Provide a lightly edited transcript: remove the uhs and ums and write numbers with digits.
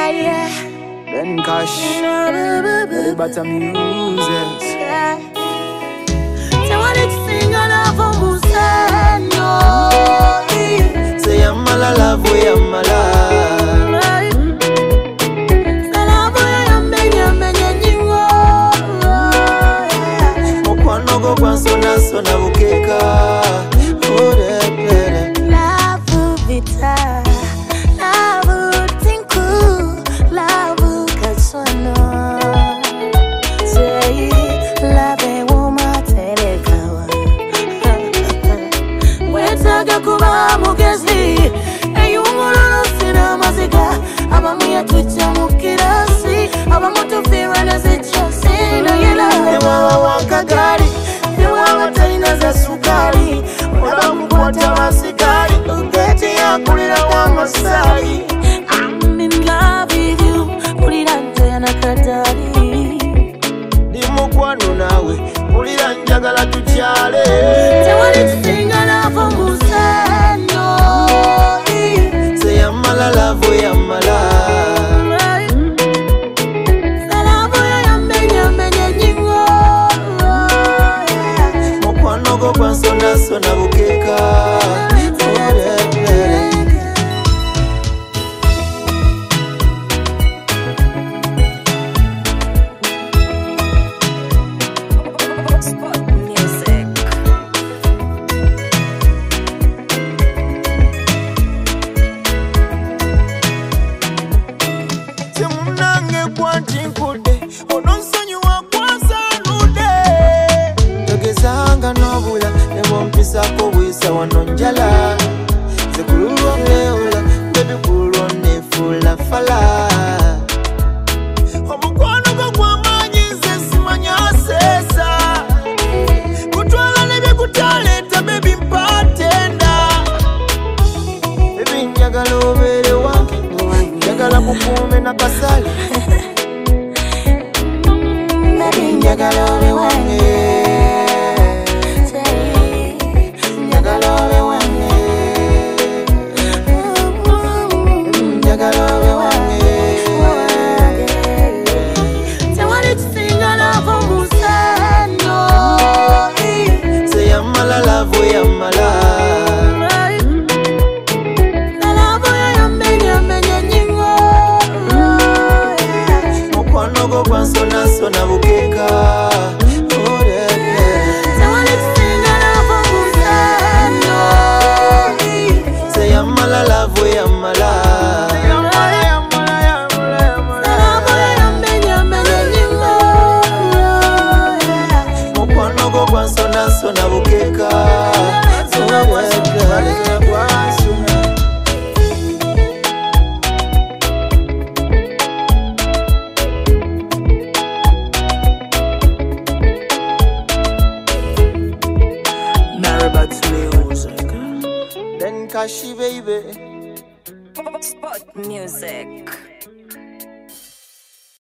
Ben Cash, the better music. Say what it's sing and have a museno. Say I'm a love, we am a love. Mokwano go kwansona sona bukeka. Love vita, love tinku, love kasono. Say love woma telekawa. Wetaga kuba mugezi, eyungululu sina maziga. Abamuya tucha mukirasi, abamutufira nazichasi na yela. Ewa wakagari, ewa taina za sukari. Wadamukwata masikari, ungeti ya kulira wa masari. I'm in love with you, kulira ntena katari. Ni mukwano nawe, kulira njagala tuchale. Tewali tusinga lava museno. Say I'm a love, we am a love. Salavo ya menya nyingo. Mokwano go kwansona sona bukeka. Timunange kwantinkude, ononsonyi wakwansa nude. Togezanga nobula, nebompisako bwisa wanonjala. Zekululwa neula, baby kulwa nefula fala. Omukwano go gwamanyi nze simanya sesa. Kutwala nebyekutaleta baby mpatenda. Baby njagala obeere wange, njagala kukuume nakasale. Baby njagala obe wange, njagala obe wange, njagala obe wange. Tewali tusinga lava museno. Say I'm a love, we am a love. Salavo ya menya nyingo. Mokwano go kwansona sona bukeka. Tewali tusinga lava museno. Say I'm a love, we am a love. Salavo ya menya nyingo. Mokwano go kwansona sona bukeka. Narrabat's music. Ben Cash, baby. Spot music.